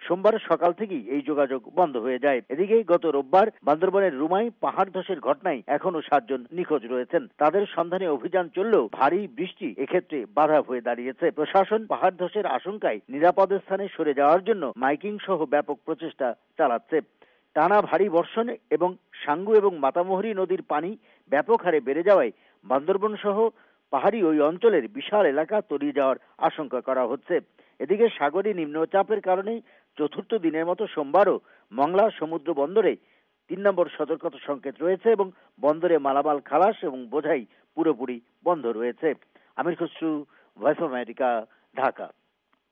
সোমবার সকাল থেকেই এই যোগাযোগ বন্ধ হয়ে যায়। এদিকে গত রোববার বান্দরবানের রুমাই পাহাড় ধসের ঘটনায় এখনো 7 জন নিখোঁজ রয়েছেন। তাদের সন্ধানে অভিযান চললেও ভারী বৃষ্টি এক্ষেত্রে বাধা হয়ে দাঁড়িয়েছে। প্রশাসন পাহাড় ধসের আশঙ্কায় নিরাপদ স্থানে সরে যাওয়ার জন্য মাইকিং সহ ব্যাপক প্রচেষ্টা চালাচ্ছে। টানা ভারী বর্ষণ এবং সাঙ্গু এবং মাতামুহুরী নদীর পানি ব্যাপক হারে বেড়ে যাওয়ায় বান্দরবন সহ পাহাড়ি ওই অঞ্চলের বিশাল এলাকা তলিয়ে যাওয়ার আশঙ্কা করা হচ্ছে। এদিকে সাগরে নিম্নচাপের কারণে চতুর্থ দিনের মতো সোমবারও মংলা সমুদ্র বন্দরে 3 নম্বর সতর্কতা সংকেত রয়েছে এবং বন্দরে মালামাল খালাস এবং বোঝাই পুরোপুরি বন্ধ রয়েছে। Amir Khasru, voice of America, Dhaka.